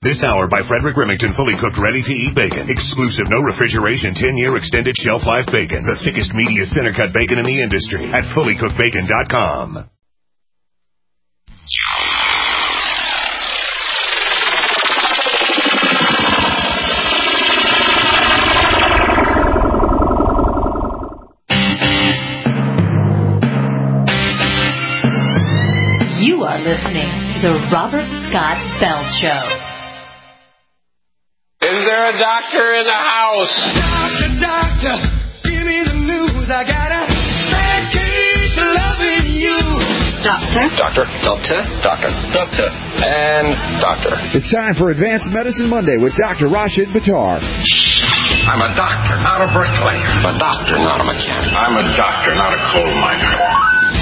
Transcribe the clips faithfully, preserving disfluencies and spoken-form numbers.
This hour by Frederick Remington, fully cooked, ready-to-eat bacon. Exclusive, no refrigeration, ten-year extended shelf life bacon. The thickest, meatiest center-cut bacon in the industry at fully cooked bacon dot com. You are listening to the Robert Scott Bell Show. Is there a doctor in the house? Doctor, doctor, give me the news. I got a bad case of loving you. Doctor. Doctor. Doctor. Doctor. Doctor. And doctor. It's time for Advanced Medicine Monday with Doctor Rashid Buttar. I'm a doctor, not a bricklayer. I'm a doctor, not a mechanic. I'm a doctor, not a coal miner.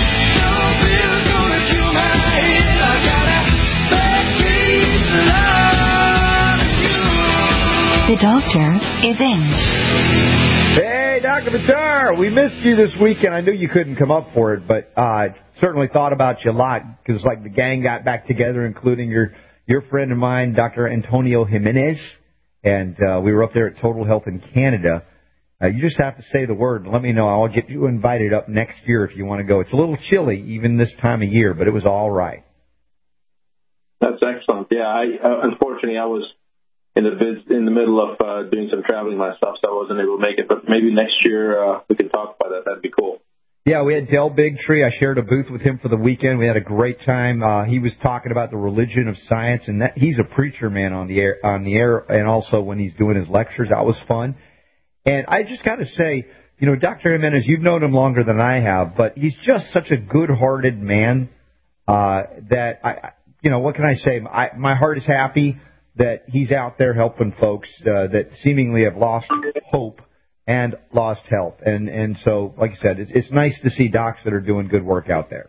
The doctor is in. Hey, Doctor Buttar, we missed you this weekend. I knew you couldn't come up for it, but uh, certainly thought about you a lot because, like, the gang got back together, including your your friend of mine, Doctor Antonio Jimenez, and uh, we were up there at Total Health in Canada. Uh, you just have to say the word and let me know. I'll get you invited up next year if you want to go. It's a little chilly even this time of year, but it was all right. That's excellent. Yeah, I uh, unfortunately I was in the vid- in the middle of uh, doing some traveling myself, so I wasn't able to make it. But maybe next year uh, we can talk about that. That'd be cool. Yeah, we had Del Bigtree. I shared a booth with him for the weekend. We had a great time. Uh, he was talking about the religion of science, and that, he's a preacher, man, on the air, on the air, and also when he's doing his lectures. That was fun. And I just got to say, you know, Doctor Jimenez, you've known him longer than I have, but he's just such a good-hearted man uh, that I, you know, what can I say? I, my heart is happy that he's out there helping folks uh, that seemingly have lost hope and lost health. And and so, like I said, it's, it's nice to see docs that are doing good work out there.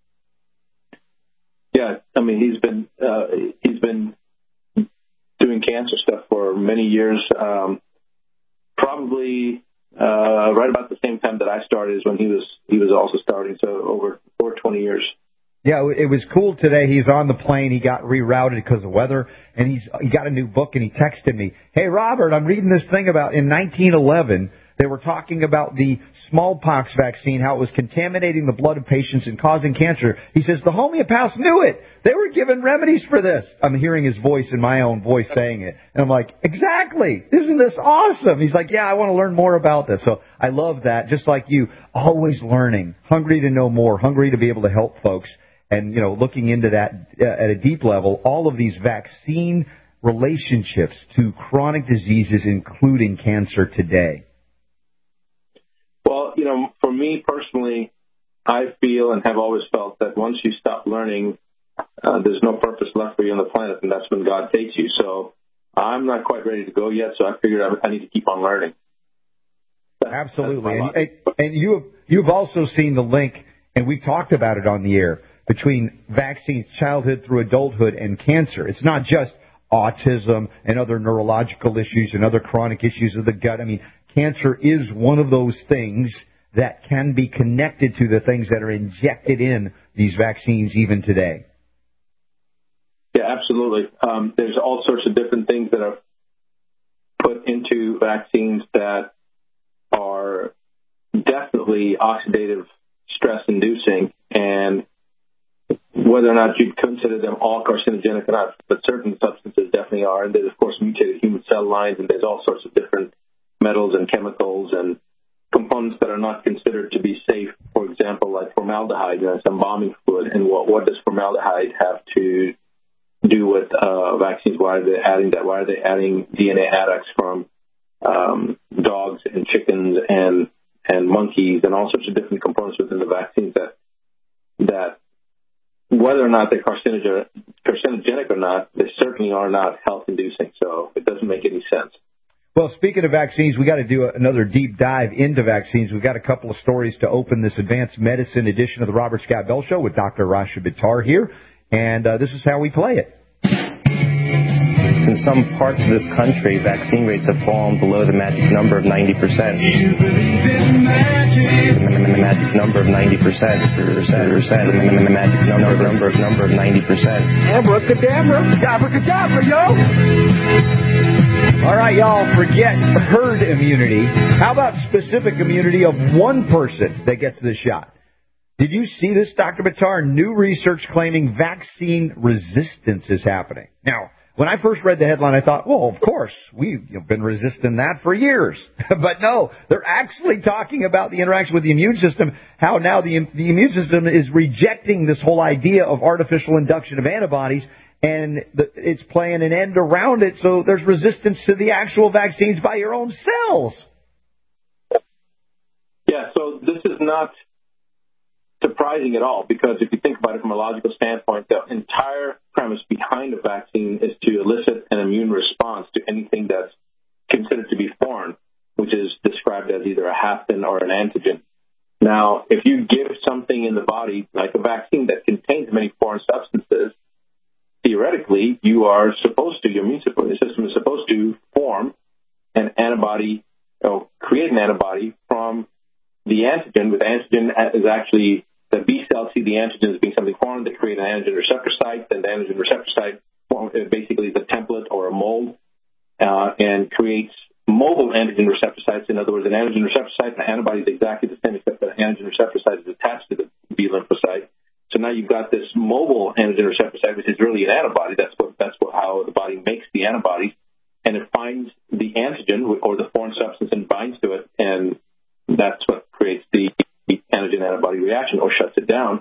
Yeah, I mean, he's been uh, he's been doing cancer stuff for many years. Um, probably uh, right about the same time that I started is when he was he was also starting. So over over twenty years. Yeah, it was cool today. He's on the plane. He got rerouted because of weather, and he's he got a new book, and he texted me, "Hey, Robert, I'm reading this thing about in nineteen eleven, they were talking about the smallpox vaccine, how it was contaminating the blood of patients and causing cancer." He says, the homeopaths knew it. They were given remedies for this. I'm hearing his voice in my own voice saying it. And I'm like, exactly. Isn't this awesome? He's like, yeah, I want to learn more about this. So I love that. Just like you, always learning, hungry to know more, hungry to be able to help folks. And, you know, looking into that uh, at a deep level, all of these vaccine relationships to chronic diseases, including cancer today. Well, you know, for me personally, I feel and have always felt that once you stop learning, uh, there's no purpose left for you on the planet, and that's when God takes you. So I'm not quite ready to go yet, so I figured I, I need to keep on learning. That, Absolutely. And, and you have, you've also seen the link, and we've talked about it on the air, between vaccines, childhood through adulthood, and cancer. It's not just autism and other neurological issues and other chronic issues of the gut. I mean, cancer is one of those things that can be connected to the things that are injected in these vaccines even today. Yeah, absolutely. Um, there's all sorts of different things that are put into vaccines that are definitely oxidative stress-inducing, and whether or not you'd consider them all carcinogenic or not, but certain substances definitely are. And there's, of course, mutated human cell lines, and there's all sorts of different metals and chemicals and components that are not considered to be safe. For example, like formaldehyde, you know, it's embalming fluid. And what, what does formaldehyde have to do with uh, vaccines? Why are they adding that? Why are they adding D N A adducts from um, dogs and chickens and and monkeys and all sorts of different components within the vaccines that that whether or not they're carcinogenic, carcinogenic or not, they certainly are not health-inducing, so it doesn't make any sense. Well, speaking of vaccines, we got to do another deep dive into vaccines. We've got a couple of stories to open this advanced medicine edition of the Robert Scott Bell Show with Doctor Rashid Buttar here, and uh, this is how we play it. in some parts of this country, vaccine rates have fallen below the magic number of ninety percent. The magic number of ninety percent. The magic number of number of number of ninety percent. Abracadabra, abracadabra, yo! All right, y'all, forget herd immunity. How about specific immunity of one person that gets the shot? Did you see this, Doctor Buttar? New research claiming vaccine resistance is happening. Now, when I first read the headline, I thought, well, of course, we've been resisting that for years. But no, they're actually talking about the interaction with the immune system, how now the, the immune system is rejecting this whole idea of artificial induction of antibodies, and the, it's playing an end around it, so there's resistance to the actual vaccines by your own cells. Yeah, so this is not surprising at all, because if you think about it from a logical standpoint, the entire premise behind a vaccine is to elicit an immune response to anything that's considered to be foreign, which is described as either a hapten or an antigen. Now, if you give something in the body, like a vaccine that contains many foreign substances, theoretically, you are supposed to, your immune system is supposed to form an antibody, or create an antibody from the antigen, with antigen is actually the B cells see the antigen as being something foreign. They create an antigen receptor site, and the antigen receptor site form, basically is a template or a mold, uh, and creates mobile antigen receptor sites. In other words, an antigen receptor site, the antibody is exactly the same, except that the antigen receptor site is attached to the B lymphocyte. So now you've got this mobile antigen receptor site, which is really an antibody. That's what that's what how the body makes the antibodies, and it finds the antigen or the foreign substance and binds to it, and that's what creates the antigen-antibody reaction or shuts it down.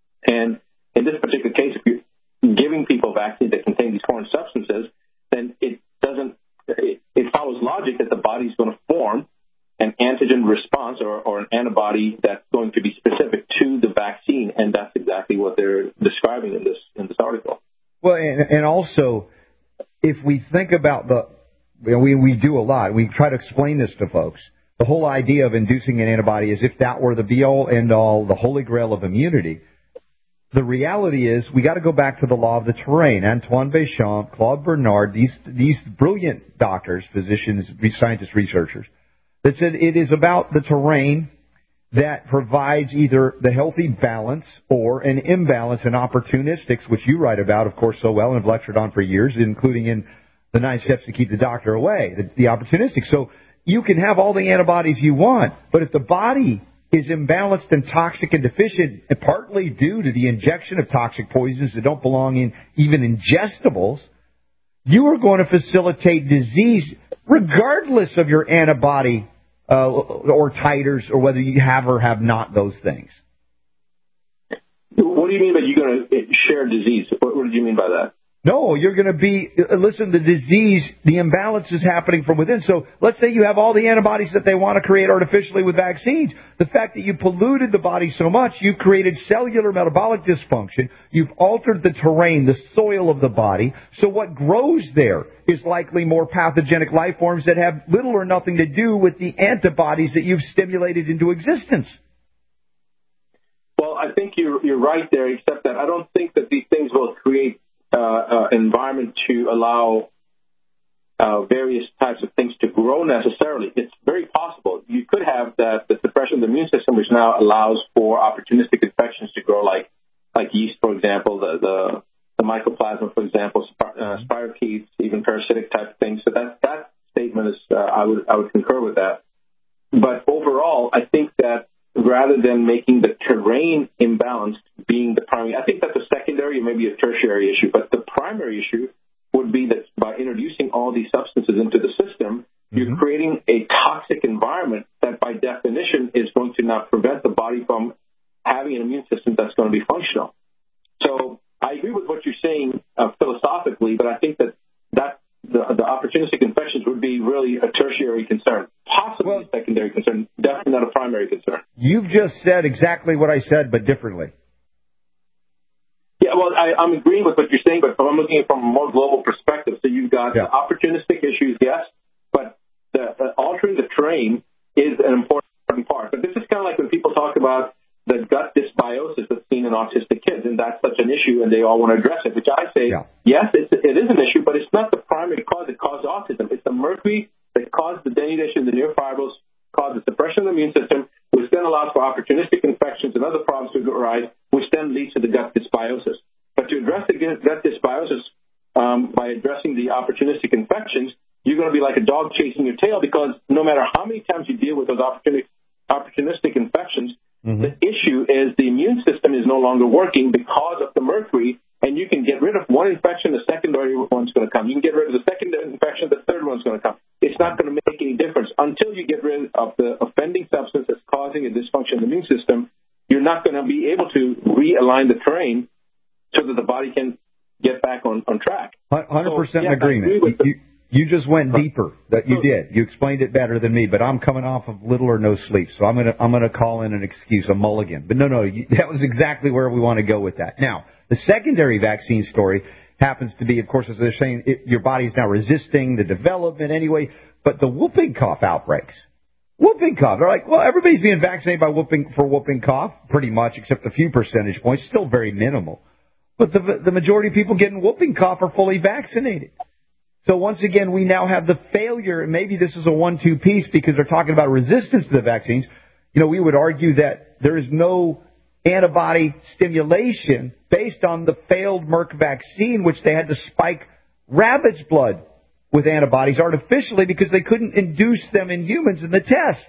And in this particular case, if you're giving people vaccines that contain these foreign substances, then it doesn't. It, it follows logic that the body's going to form an antigen response or, or an antibody that's going to be specific to the vaccine, and that's exactly what they're describing in this in this article. Well, and, and also, if we think about the, you know, we we do a lot. We try to explain this to folks. The whole idea of inducing an antibody is if that were the be-all, end-all, the holy grail of immunity. The reality is we got to go back to the law of the terrain. Antoine Béchamp, Claude Bernard, these these brilliant doctors, physicians, scientists, researchers, that said it is about the terrain that provides either the healthy balance or an imbalance and opportunistics, which you write about, of course, so well and have lectured on for years, including in the nine steps to keep the doctor away, the, the opportunistic. So you can have all the antibodies you want, but if the body is imbalanced and toxic and deficient, and partly due to the injection of toxic poisons that don't belong in even ingestibles, you are going to facilitate disease regardless of your antibody uh, or titers or whether you have or have not those things. What do you mean by you're going to share disease? What, what do you mean by that? No, you're going to be, listen, the disease, the imbalance is happening from within. So let's say you have all the antibodies that they want to create artificially with vaccines. The fact that you polluted the body so much, you've created cellular metabolic dysfunction. You've altered the terrain, the soil of the body. So what grows there is likely more pathogenic life forms that have little or nothing to do with the antibodies that you've stimulated into existence. Well, I think you're, you're right there, except that I don't think that these things will create Uh, uh, environment to allow uh, various types of things to grow necessarily. It's very possible. You could have that the suppression of the immune system, which now allows for opportunistic infections to grow, like like yeast, for example, the the, the mycoplasma, for example, spir- uh, spirochetes, even parasitic type of things. So that that statement is uh, I would I would concur with that. But overall, I think that rather than making the terrain imbalanced being the primary, I think that's a secondary or maybe a tertiary issue, but the primary issue would be that by introducing all these substances into the system, mm-hmm. you're creating a toxic environment that by definition is going to not prevent the body from having an immune system that's going to be functional. So I agree with what you're saying uh, philosophically, but I think that, that the, the opportunistic infections would be really a tertiary concern, possibly well, a secondary concern, definitely not a primary concern. You've just said exactly what I said, but differently. Yeah, well, I, I'm agreeing with what you're saying, but I'm looking at it from a more global perspective. So you've got yeah. opportunistic issues, yes, but the, the altering the terrain is an important part. But this is kind of like when people talk about the gut dysbiosis that's seen in autistic kids, and that's such an issue, and they all want to address it, which I say, yeah. yes, it's, it is an issue, but it's not the primary cause autism. It's the mercury that causes the denudation of the neurofibrils, causes suppression of the immune system, which then allows for opportunistic infections and other problems to arise, which then leads to the gut dysbiosis. But to address the gut dysbiosis um, by addressing the opportunistic infections, you're going to be like a dog chasing your tail, because no matter how many times you deal with those opportunistic, opportunistic infections, mm-hmm. the issue is the immune system is no longer working because of the mercury, and you can get rid of one infection, the secondary one's going to come. You can get rid of the secondary infection, the third one's going to come. It's not going to make any difference. Until you get rid of the offending substance that's causing a dysfunction in the immune system, you're not going to be able to realign the terrain so that the body can get back on, on track. one hundred percent so, yeah, in agreement. You, you just went deeper. That you did. You explained it better than me, but I'm coming off of little or no sleep, so I'm going to I'm going to call in an excuse, a mulligan. But no, no, you, that was exactly where we want to go with that. Now, the secondary vaccine story happens to be, of course, as they're saying, it, your body is now resisting the development anyway, but the whooping cough outbreaks. Whooping cough. They're like, well, everybody's being vaccinated by whooping for whooping cough, pretty much, except a few percentage points, still very minimal. But the, the majority of people getting whooping cough are fully vaccinated. So once again, we now have the failure, and maybe this is a one two piece because they're talking about resistance to the vaccines. You know, we would argue that there is no antibody stimulation based on the failed Merck vaccine, which they had to spike rabbit's blood with antibodies artificially because they couldn't induce them in humans in the test.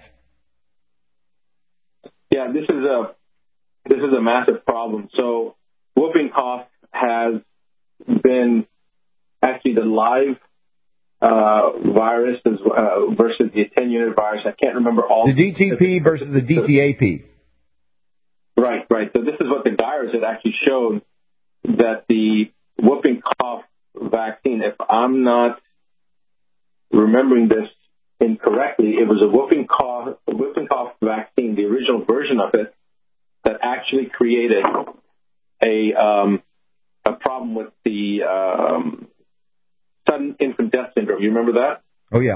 Yeah, this is a this is a massive problem. So whooping cough has been actually the live uh, virus as, uh, versus the attenuated virus. I can't remember all. The D T P versus the D T A P. Right, right. So this is what the Guyers had actually showed, that the whooping cough vaccine, if I'm not remembering this incorrectly, it was a whooping cough, a whooping cough vaccine, the original version of it, that actually created a um, a problem with the um, sudden infant death syndrome. You remember that? Oh yeah.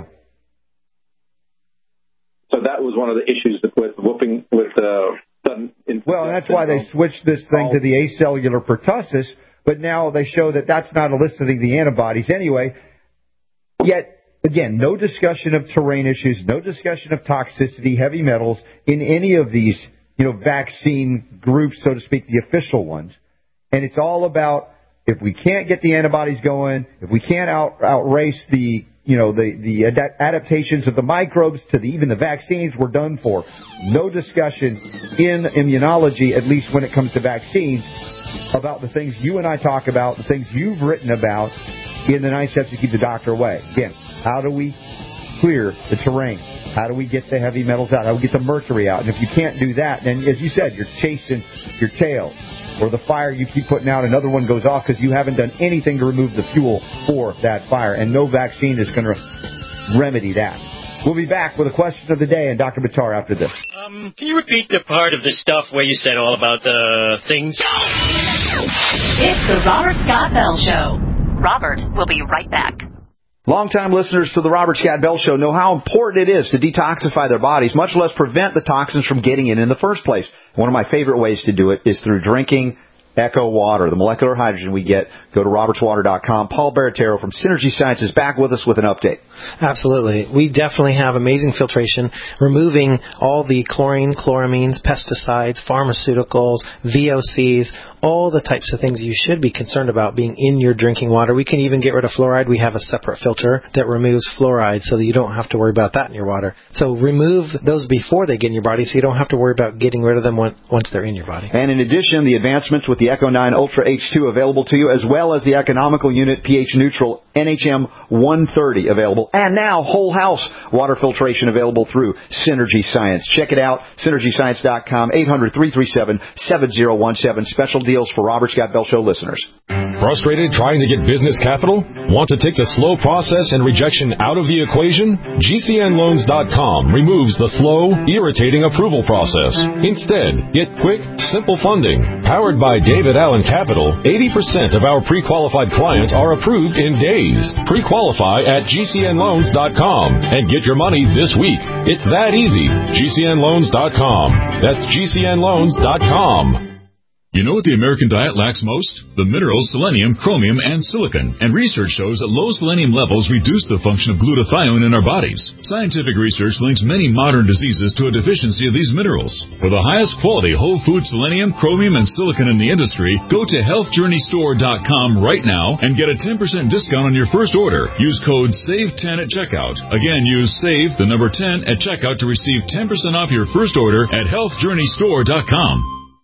So that was one of the issues with whooping with uh, sudden infant well, death that's syndrome. why they switched this thing to the acellular pertussis. But now they show that that's not eliciting the antibodies anyway. Yet. Again, no discussion of terrain issues, no discussion of toxicity, heavy metals in any of these, you know, vaccine groups, so to speak, the official ones. And it's all about if we can't get the antibodies going, if we can't out outrace the, you know, the the ad- adaptations of the microbes to the, even the vaccines, we're done for. No discussion in immunology, at least when it comes to vaccines, about the things you and I talk about, the things you've written about in the Nine Steps to Keep the Doctor Away. Again, how do we clear the terrain? How do we get the heavy metals out? How do we get the mercury out? And if you can't do that, then, as you said, you're chasing your tail. Or the fire you keep putting out, another one goes off because you haven't done anything to remove the fuel for that fire. And no vaccine is going to remedy that. We'll be back with a question of the day and Doctor Buttar after this. Um, can you repeat the part of the stuff where you said all about the things? It's the Robert Scott Bell Show. Robert will be right back. Longtime listeners to the Robert Scott Bell Show know how important it is to detoxify their bodies, much less prevent the toxins from getting in in the first place. One of my favorite ways to do it is through drinking Echo Water, the molecular hydrogen we get. Go to roberts water dot com. Paul Baratero from Synergy Science is back with us with an update. Absolutely. We definitely have amazing filtration, removing all the chlorine, chloramines, pesticides, pharmaceuticals, V O Cs, all the types of things you should be concerned about being in your drinking water. We can even get rid of fluoride. We have a separate filter that removes fluoride so that you don't have to worry about that in your water. So remove those before they get in your body so you don't have to worry about getting rid of them once they're in your body. And in addition, the advancements with the Echo nine Ultra H two available to you, as well as the economical unit pH neutral N H M one thirty available. And now whole house water filtration available through Synergy Science. Check it out, synergy science dot com, eight hundred, three three seven, seven zero one seven. Special deals for Robert Scott Bell Show listeners. Frustrated trying to get business capital? Want to take the slow process and rejection out of the equation? G C N loans dot com removes the slow, irritating approval process. Instead, get quick, simple funding. Powered by David Allen Capital, eighty percent of our pre-qualified clients are approved in days. Pre-qualify at G C N loans dot com and get your money this week. It's that easy. G C N loans dot com. That's G C N loans dot com. You know what the American diet lacks most? The minerals selenium, chromium, and silicon. And research shows that low selenium levels reduce the function of glutathione in our bodies. Scientific research links many modern diseases to a deficiency of these minerals. For the highest quality whole food selenium, chromium, and silicon in the industry, go to health journey store dot com right now and get a ten percent discount on your first order. Use code save ten at checkout. Again, use SAVE, the number ten, at checkout to receive ten percent off your first order at health journey store dot com.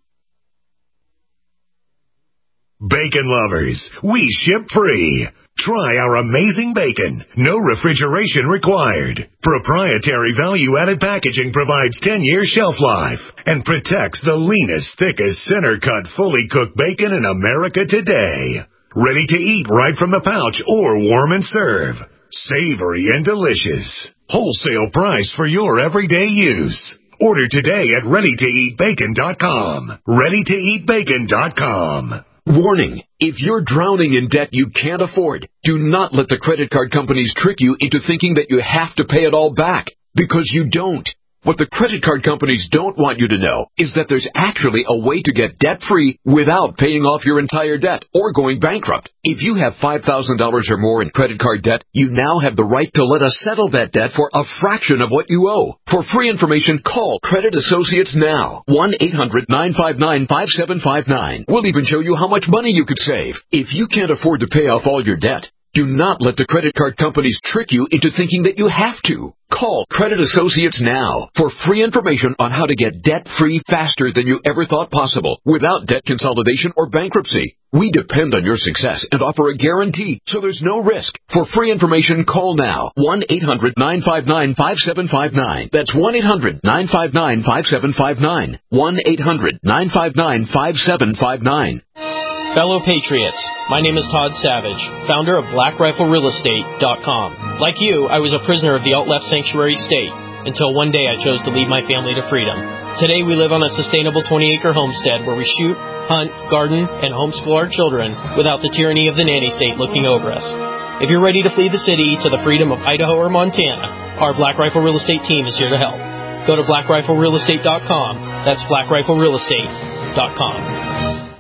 Bacon lovers, we ship free. Try our amazing bacon. No refrigeration required. Proprietary value-added packaging provides ten-year shelf life and protects the leanest, thickest, center-cut, fully cooked bacon in America today. Ready to eat right from the pouch or warm and serve. Savory and delicious. Wholesale price for your everyday use. Order today at ready to eat bacon dot com. ready to eat bacon dot com. Warning, if you're drowning in debt you can't afford, do not let the credit card companies trick you into thinking that you have to pay it all back, because you don't. What the credit card companies don't want you to know is that there's actually a way to get debt-free without paying off your entire debt or going bankrupt. If you have five thousand dollars or more in credit card debt, you now have the right to let us settle that debt for a fraction of what you owe. For free information, call Credit Associates now. one eight hundred nine five nine five seven five nine. We'll even show you how much money you could save. If you can't afford to pay off all your debt, do not let the credit card companies trick you into thinking that you have to. Call Credit Associates now for free information on how to get debt-free faster than you ever thought possible without debt consolidation or bankruptcy. We depend on your success and offer a guarantee, so there's no risk. For free information, call now. one eight hundred nine five nine five seven five nine. That's one eight hundred nine five nine five seven five nine. one eight hundred nine five nine five seven five nine. Fellow Patriots, my name is Todd Savage, founder of Black Rifle Real Estate dot com. Like you, I was a prisoner of the alt-left sanctuary state until one day I chose to lead my family to freedom. Today we live on a sustainable twenty-acre homestead where we shoot, hunt, garden, and homeschool our children without the tyranny of the nanny state looking over us. If you're ready to flee the city to the freedom of Idaho or Montana, our Black Rifle Real Estate team is here to help. Go to Black Rifle Real Estate dot com. That's Black Rifle Real Estate dot com.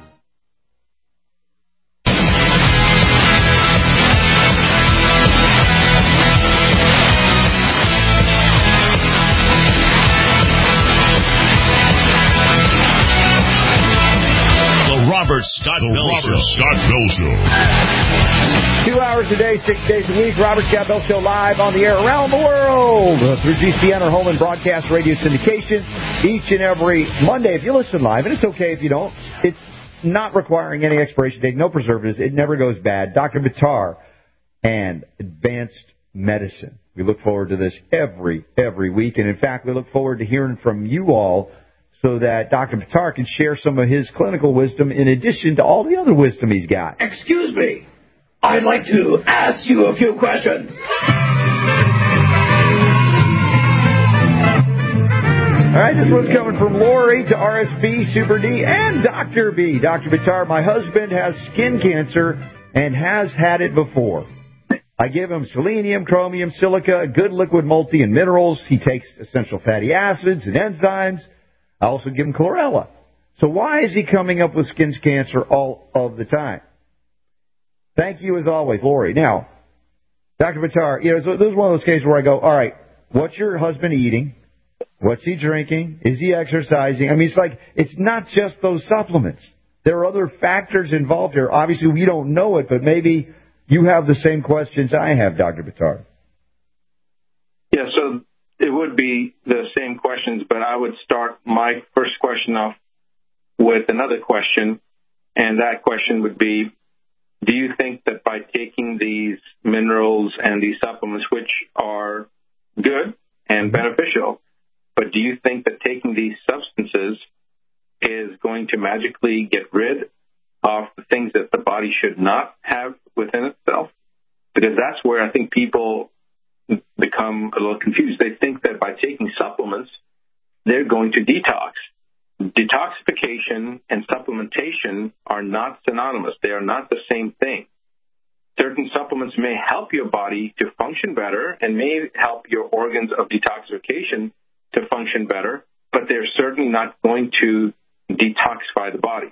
Robert Scott Bell Show. Scott Bell Show. Two hours a day, six days a week. Robert Scott Bell Show live on the air around the world through G C N or Home and Broadcast Radio Syndication each and every Monday. If you listen live, and it's okay if you don't, it's not requiring any expiration date, no preservatives. It never goes bad. Doctor Buttar and Advanced Medicine. We look forward to this every, every week. And in fact, we look forward to hearing from you all, so that Doctor Buttar can share some of his clinical wisdom in addition to all the other wisdom he's got. Excuse me. I'd like to ask you a few questions. All right, this one's coming from Lori to R S B, Super D, and Doctor B. Doctor Buttar, my husband has skin cancer and has had it before. I give him selenium, chromium, silica, good liquid multi, and minerals. He takes essential fatty acids and enzymes. I also give him chlorella. So why is he coming up with skin cancer all of the time? Thank you as always, Lori. Now, Doctor Buttar, you know, so this is one of those cases where I go, all right, what's your husband eating? What's he drinking? Is he exercising? I mean, it's like, it's not just those supplements. There are other factors involved here. Obviously, we don't know it, but maybe you have the same questions I have, Doctor Buttar. Yeah, so it would be the same questions, but I would start my first question off with another question, and that question would be, do you think that by taking these minerals and these supplements, which are good and beneficial, but do you think that taking these substances is going to magically get rid of the things that the body should not have within itself? Because that's where I think people become a little confused. They think that by taking supplements, they're going to detox. Detoxification and supplementation are not synonymous. They are not the same thing. Certain supplements may help your body to function better and may help your organs of detoxification to function better, but they're certainly not going to detoxify the body.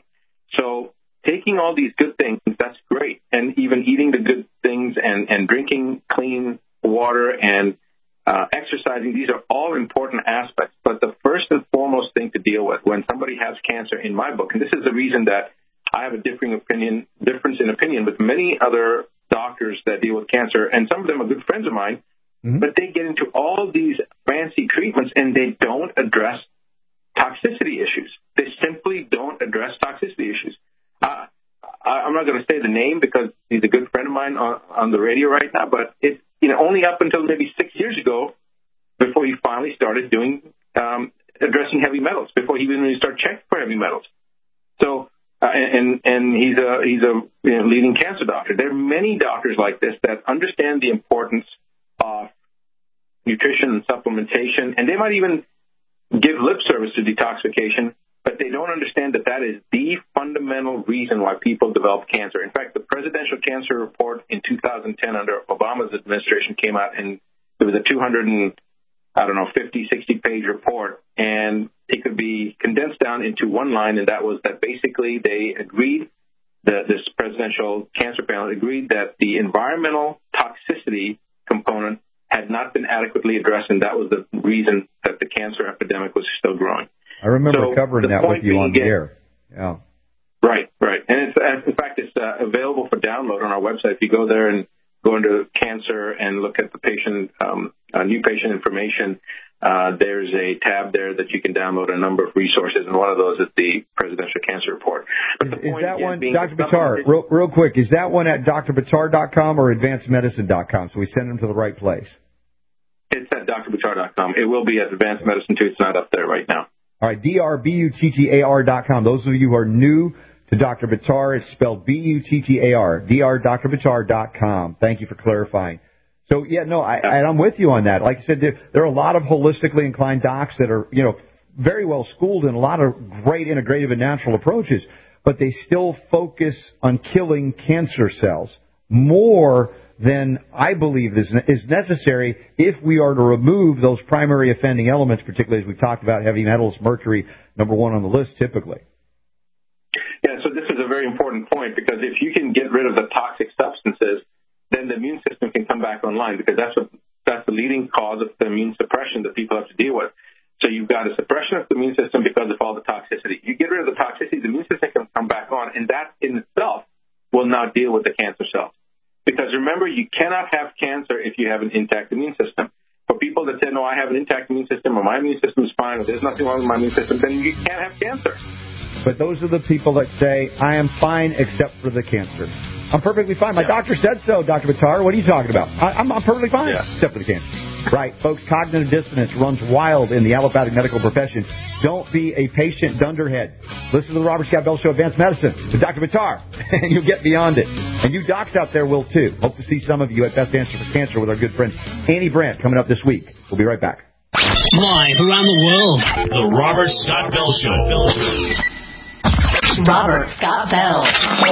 So taking all these good things, that's great. And even eating the good things and, and drinking clean water and uh, exercising, these are all important aspects. But the first and foremost thing to deal with when somebody has cancer, in my book, and this is the reason that I have a differing opinion, difference in opinion with many other doctors that deal with cancer, and some of them are good friends of mine, mm-hmm. but they get into all these fancy treatments and they don't address toxicity issues. They simply don't address toxicity issues. Uh, I'm not going to say the name because he's a good friend of mine on, on the radio right now, but it's, you know, only up until maybe six years ago before he finally started doing, um, addressing heavy metals, before he even really started checking for heavy metals. So, uh, and, and he's a, he's a you know, leading cancer doctor. There are many doctors like this that understand the importance of nutrition and supplementation, and they might even give lip service to detoxification, but they don't understand that that is the fundamental reason why people develop cancer. In fact, the presidential cancer report in two thousand ten under Obama's administration came out, and it was a two hundred and, I don't know, fifty, sixty page report, and it could be condensed down into one line, and that was that basically they agreed, that this presidential cancer panel agreed that the environmental toxicity component had not been adequately addressed, and that was the reason that the cancer epidemic was still growing. I remember so covering that with you on the air. Yeah. Right, right. And it's, in fact, it's uh, available for download on our website. If you go there and go into cancer and look at the patient, um, uh, new patient information, uh, there's a tab there that you can download a number of resources, and one of those is the presidential cancer report. But the is, point is that is one, being Doctor Buttar, real, real quick, is that one at D R buttar dot com or advanced medicine dot com? So we send them to the right place. It's at D R buttar dot com. It will be at Advanced Medicine, too. It's not up there right now. All right, D R B U T T A R dot com. Those of you who are new to Doctor Buttar, it's spelled B U T T A R, D R Doctor Buttar dot com. Thank you for clarifying. So, yeah, no, I, I, I'm with you on that. Like I said, there, there are a lot of holistically inclined docs that are, you know, very well schooled in a lot of great integrative and natural approaches, but they still focus on killing cancer cells more than I believe is, is necessary if we are to remove those primary offending elements, particularly as we've talked about heavy metals, mercury, number one on the list typically. Yeah, so this is a very important point, because if you can get rid of the toxic substances, then the immune system can come back online, because that's what that's the leading cause of the immune suppression that people have to deal with. So you've got a suppression of the immune system because of all the toxicity. You get rid of the toxicity, the immune system can come back on, and that in itself will now deal with the cancer cells. Because remember, you cannot have cancer if you have an intact immune system. For people that say, no, I have an intact immune system, or my immune system is fine, or there's nothing wrong with my immune system, then you can't have cancer. But those are the people that say, I am fine except for the cancer. I'm perfectly fine. My yeah. doctor said so, Doctor Buttar. What are you talking about? I, I'm, I'm perfectly fine yeah. except for the cancer. Right, folks, cognitive dissonance runs wild in the allopathic medical profession. Don't be a patient dunderhead. Listen to the Robert Scott Bell Show, Advanced Medicine, with Doctor Buttar, and you'll get beyond it. And you docs out there will, too. Hope to see some of you at Best Answer for Cancer with our good friend Annie Brandt coming up this week. We'll be right back. Live around the world, the Robert Scott Bell Show. Robert Scott Bell.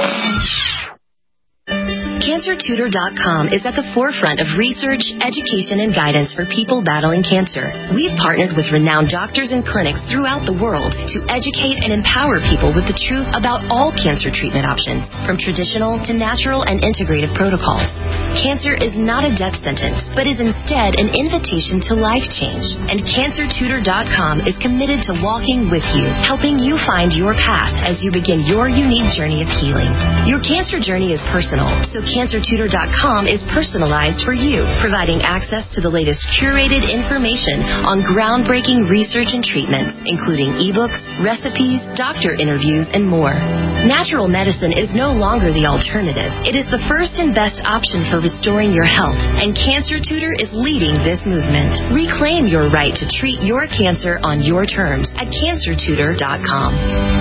Cancer Tutor dot com is at the forefront of research, education, and guidance for people battling cancer. We've partnered with renowned doctors and clinics throughout the world to educate and empower people with the truth about all cancer treatment options, from traditional to natural and integrative protocols. Cancer is not a death sentence, but is instead an invitation to life change. And Cancer Tutor dot com is committed to walking with you, helping you find your path as you begin your unique journey of healing. Your cancer journey is personal, so Cancer Tutor dot com is personalized for you, providing access to the latest curated information on groundbreaking research and treatments, including ebooks, recipes, doctor interviews, and more. Natural medicine is no longer the alternative. It is the first and best option for restoring your health, and Cancer Tutor is leading this movement. Reclaim your right to treat your cancer on your terms at Cancer Tutor dot com.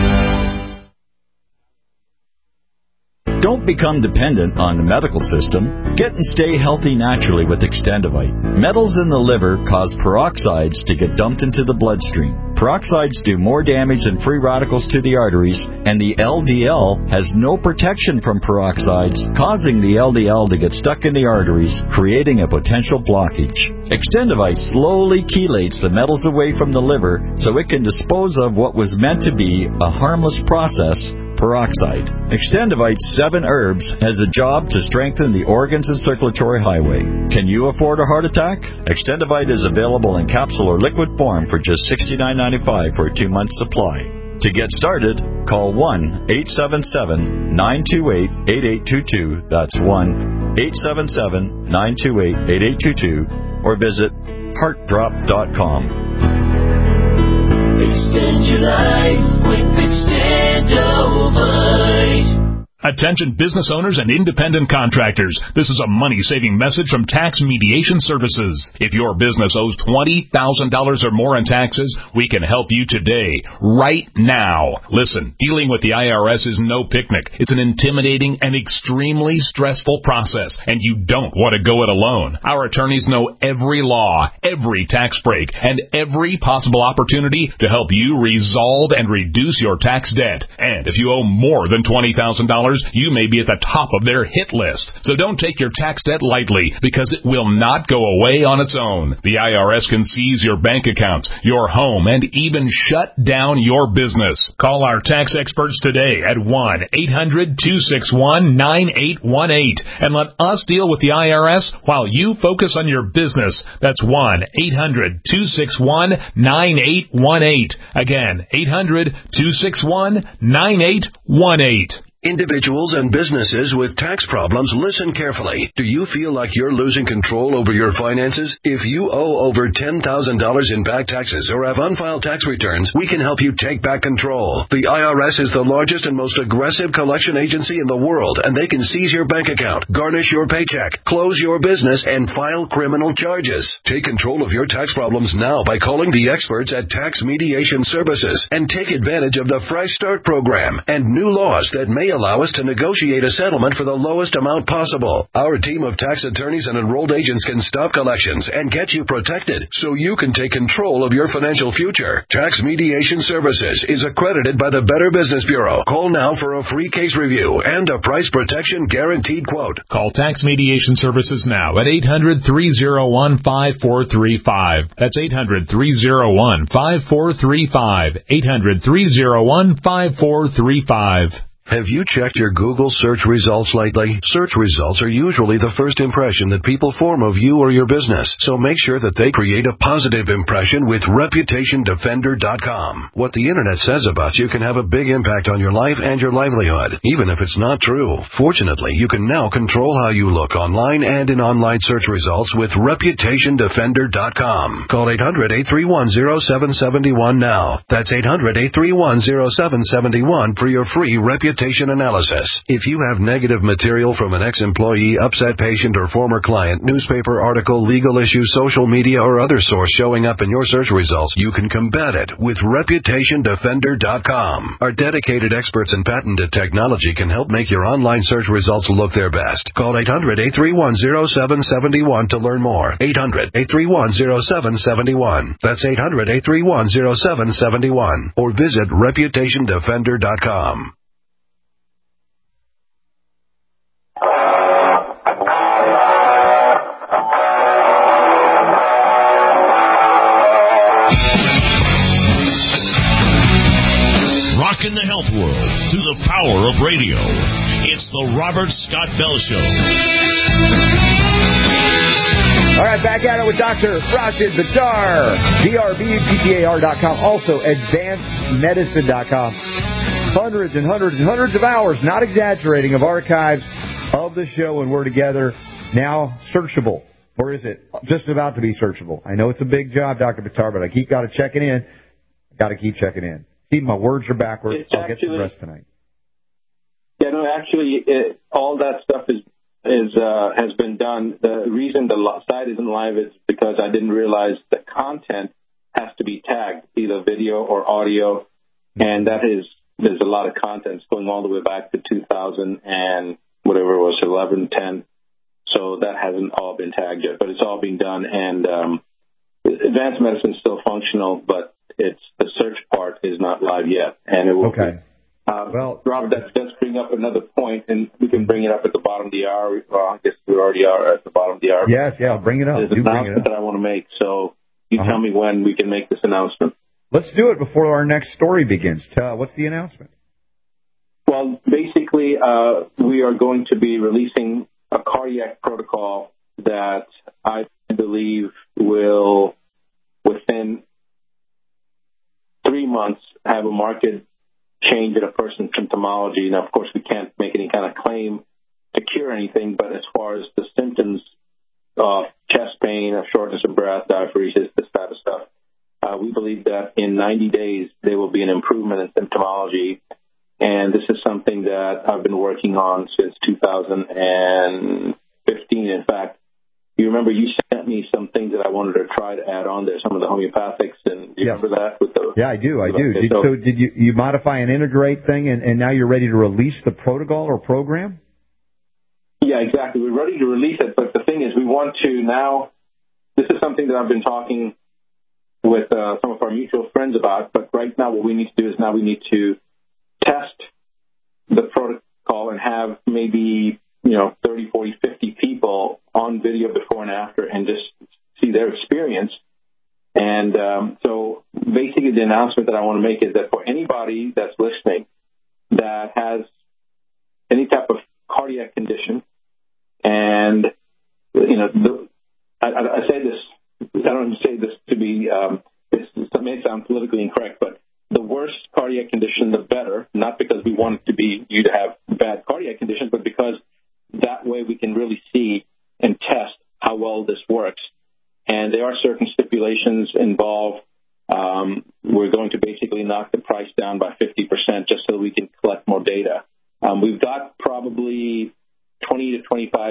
Don't become dependent on the medical system. Get and stay healthy naturally with Extendivite. Metals in the liver cause peroxides to get dumped into the bloodstream. Peroxides do more damage than free radicals to the arteries, and the L D L has no protection from peroxides, causing the L D L to get stuck in the arteries, creating a potential blockage. Extendivite slowly chelates the metals away from the liver so it can dispose of what was meant to be a harmless process peroxide. Extendivite seven Herbs has a job to strengthen the organs and circulatory highway. Can you afford a heart attack? Extendivite is available in capsule or liquid form for just sixty-nine ninety-five for a two-month supply. To get started, call one eight seven seven, nine two eight, eight eight two two. That's one eight seven seven, nine two eight, eight eight two two. Or visit heart drop dot com. Extend your life with Extendovite. Attention business owners and independent contractors. This is a money-saving message from Tax Mediation Services. If your business owes twenty thousand dollars or more in taxes, we can help you today, right now. Listen, dealing with the I R S is no picnic. It's an intimidating and extremely stressful process, and you don't want to go it alone. Our attorneys know every law, every tax break, and every possible opportunity to help you resolve and reduce your tax debt. And if you owe more than twenty thousand dollars, you may be at the top of their hit list. So don't take your tax debt lightly, because it will not go away on its own. The I R S can seize your bank accounts, your home, and even shut down your business. Call our tax experts today at one eight hundred, two six one, nine eight one eight and let us deal with the I R S while you focus on your business. That's one eight hundred, two six one, nine eight one eight. Again, eight hundred, two six one, nine eight one eight. Individuals and businesses with tax problems, listen carefully. Do you feel like you're losing control over your finances? If you owe over ten thousand dollars in back taxes or have unfiled tax returns, we can help you take back control. The I R S is the largest and most aggressive collection agency in the world, and they can seize your bank account, garnish your paycheck, close your business, and file criminal charges. Take control of your tax problems now by calling the experts at Tax Mediation Services and take advantage of the Fresh Start program and new laws that may allow us to negotiate a settlement for the lowest amount possible. Our team of tax attorneys and enrolled agents can stop collections and get you protected so you can take control of your financial future. Tax Mediation Services is accredited by the Better Business Bureau. Call now for a free case review and a price protection guaranteed quote. Call Tax Mediation Services now at eight hundred, three oh one, five four three five. That's eight hundred, three oh one, five four three five. eight hundred, three oh one, five four three five. Have you checked your Google search results lately? Search results are usually the first impression that people form of you or your business, so make sure that they create a positive impression with reputation defender dot com. What the internet says about you can have a big impact on your life and your livelihood, even if it's not true. Fortunately, you can now control how you look online and in online search results with reputation defender dot com. Call eight hundred, eight three one, oh seven seven one now. That's eight hundred, eight three one, oh seven seven one for your free reputation analysis. If you have negative material from an ex-employee, upset patient, or former client, newspaper article, legal issue, social media, or other source showing up in your search results, you can combat it with reputation defender dot com. Our dedicated experts in patented technology can help make your online search results look their best. Call eight hundred, eight three one, oh seven seven one to learn more. eight hundred, eight three one, oh seven seven one. That's eight hundred, eight three one, oh seven seven one. Or visit reputation defender dot com. Rocking the health world through the power of radio. It's the Robert Scott Bell Show. All right, back at it with Doctor Rashid Buttar, D R B U T T A R dot com, also advanced medicine dot com. Hundreds and hundreds and hundreds of hours, not exaggerating, of archives of the show, and we're together now searchable. Or is it just about to be searchable? I know it's a big job, Doctor Buttar, but I keep got to checking in. Got to keep checking in. See, my words are backwards. It's I'll actually, get some rest tonight. Yeah, no, actually, it, all that stuff is is uh, has been done. The reason the site isn't live is because I didn't realize the content has to be tagged, either video or audio, and that is there's a lot of content going all the way back to two thousand and whatever it was, eleven, ten. So that hasn't all been tagged yet, but it's all being done, and um, advanced medicine is still functional, but it's the search part is not live yet, and it will. Okay. Be. Uh, well, Robert, that does bring up another point, and we can bring it up at the bottom of the hour. Well, I guess we already are at the bottom of the hour. Yes, yeah, bring it up. There's an do announcement bring it up. that I want to make, so you uh-huh. tell me when we can make this announcement. Let's do it before our next story begins. Uh, what's the announcement? Well, basically, uh, we are going to be releasing a cardiac protocol that I believe will, within three months, have a marked change in a person's symptomology. Now, of course, we can't make any kind of claim to cure anything, but as far as the symptoms of chest pain, of shortness of breath, diaphoresis, this type of stuff, uh, we believe that in ninety days there will be an improvement in symptomology. And this is something that I've been working on since two thousand fifteen. In fact, you remember you sent me some things that I wanted to try to add on there, some of the homeopathics, and do you yes. remember that? With the, yeah, I do, I do. Okay, did, so, so did you, you modify and integrate thing, and, and now you're ready to release the protocol or program? Yeah, exactly. We're ready to release it, but the thing is we want to now, this is something that I've been talking with uh, some of our mutual friends about, but right now what we need to do is now we need to test the protocol and have maybe, you know, thirty, forty, fifty people on video before and after and just see their experience. And um, so basically the announcement that I want to make is that for anybody that's listening that has any type of cardiac condition, and, you know, the, I, I say this, I don't say this to be, um, this may sound politically incorrect, but the worse cardiac condition, the better, not because we want it to be you to have bad cardiac condition, but because that way we can really see and test how well this works. And there are certain stipulations involved. Um, we're going to basically knock the price down by fifty percent just so we can collect more data. Um, we've got probably twenty to twenty-five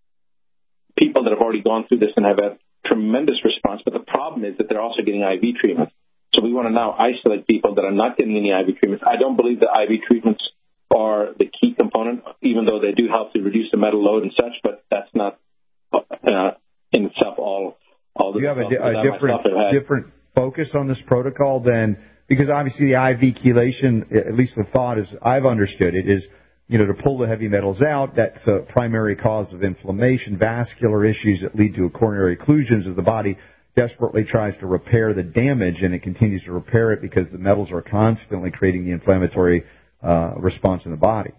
people that have already gone through this and have had tremendous response, but the problem is that they're also getting I V treatment. So we want to now isolate people that are not getting any I V treatments. I don't believe that I V treatments are the key component, even though they do help to reduce the metal load and such, but that's not uh, in itself all. all the Do you have a, a different, different focus on this protocol than, because obviously the I V chelation, at least the thought is, I've understood it, is, you know, to pull the heavy metals out, that's a primary cause of inflammation, vascular issues that lead to coronary occlusions as the body desperately tries to repair the damage, and it continues to repair it because the metals are constantly creating the inflammatory uh, response in the body.